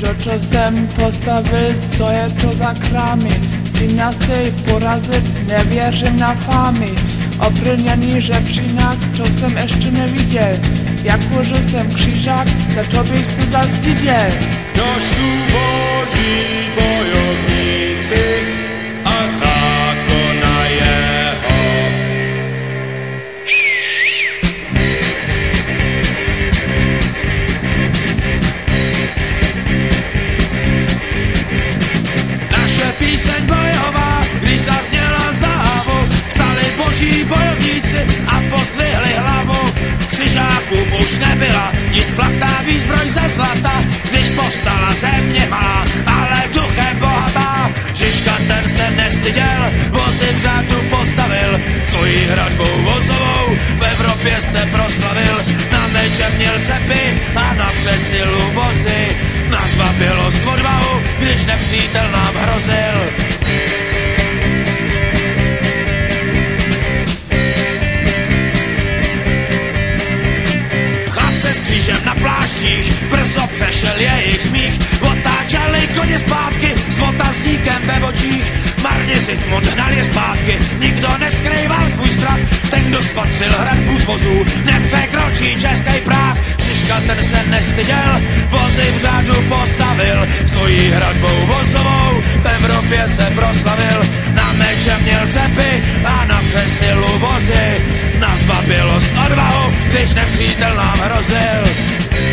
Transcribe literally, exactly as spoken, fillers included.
To, čo sem postavil, co je to za krámy, s tím nás chtěj porazit, nevěřím na fámy. Obrněný žebřínak, čo jsem ještě neviděl, jak užil jsem křížák, za to bych se zastyděl. To sú Boží bojovníci a zákona jeho. Naše píseň bojová, když zazněla z dávu, stali Boží bojovníci a pozdvihli hlavu. Křižákům už nebyla nic platná výzbroj ze zlata, když povstala země má, ale duchem bohatá. Žižka ten se nestyděl, vozy v řádu postavil, svojí hradbou vozovou v Evropě se proslavil. Na meče měl cepy a na přesilu vozy, na zbabilost odvahu, když nepřítel nám hrozil. Křížem na pláštích, brzo přešel jejich smích, otáčeli koně zpátky s otazníkem ve očích. Marně Zikmund hnal je zpátky, nikdo neskrýval svůj strach, ten, kdo spatřil hradbu z vozů, nepřekročí český práh. Žižka ten se nestyděl, vozy v řádu postavil, svojí hradbou vozovou v Evropě se proslavil. Na meče měl cepy a na přesilu vozy, na zbabilost odvahu, když nepřítel nám hrozil.